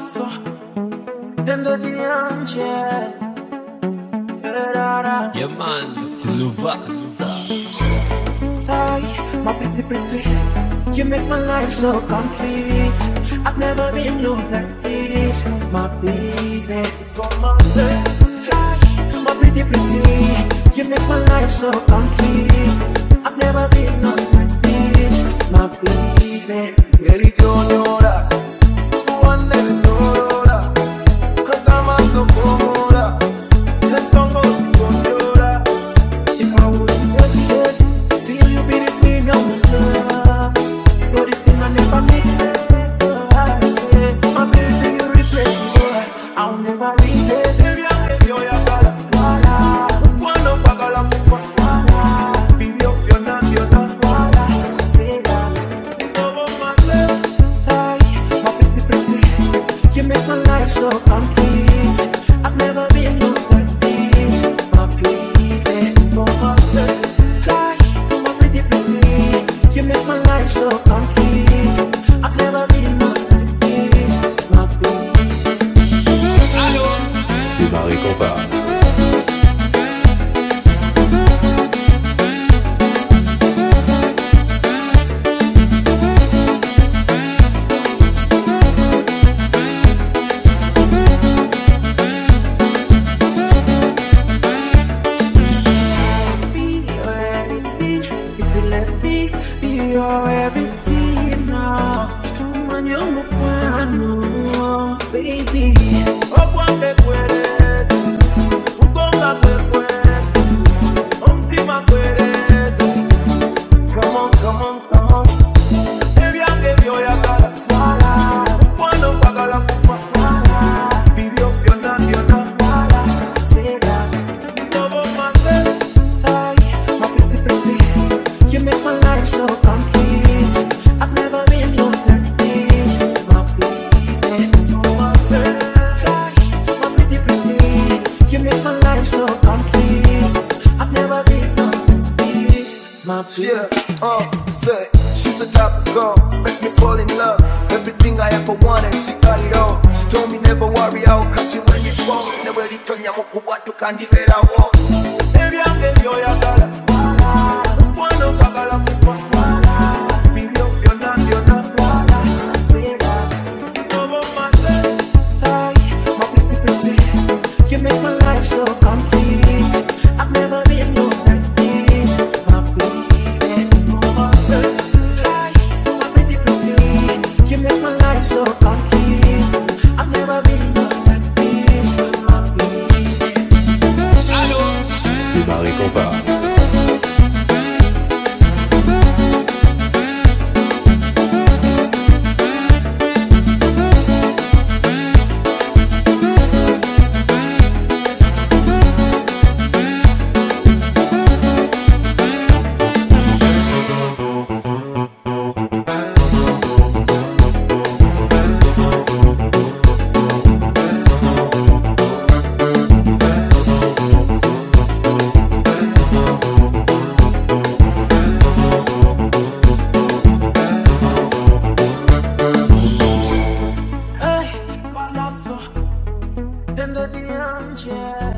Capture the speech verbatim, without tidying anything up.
Paso en la dianche. Yeah man, Silvassa. Ty, my pretty pretty, you make my life so complete. I've never been loved like this, my baby. So my Ty, my pretty pretty, you make my life so complete. I've never been loved like this, my baby. Really don't know that. One never know that. Cause I'm a so cool. Let's all go to that. If I wouldn't hesitate, still you be the queen of my love. You're the thing I never made. My baby, you replace me. I'll never replace you. You're your color. One of my color. Baby, you're not, you're not. Say that. Over my left tie, my pretty pretty. You make my life so complete. I've never been loved like this, my baby. For my left tie, my pretty pretty. You make my life so complete. I've never been loved like this, my baby. Allô? Du Marie Compas. If you let me be your everything now, when you're my one, baby. Oh, cuando puedes, un conga puedes, un prima puedes. Come on, come on, come on. Baby, I'm giving you your color. Cuando paga la culpa, baby, you're not, you're not. Say that. Over my left tie, my pretty pretty. You make my life so complete. I've never been loved like this, my baby. So my left tie, my pretty pretty. You make my life so complete. I've never been loved like this, my baby. Yeah, uh, say, she's the type of girl, makes me fall in love. Everything I ever wanted, she got it all. She told me never worry, I'll catch you when you fall. Never return ya mukubwa tukandivera wo. Baby, I'm giving you your color. Cuando paga la culpa, baby, you're not, you're not. Say that. Over my left tie, my pretty pretty. You make my life so complete. I've never been loved like this, my baby. Over my left tie, my pretty pretty. You make my life so complete. I've never been loved like this, my baby. Allô? Du Marie Compas. Hey, Palazzo, en la dianche.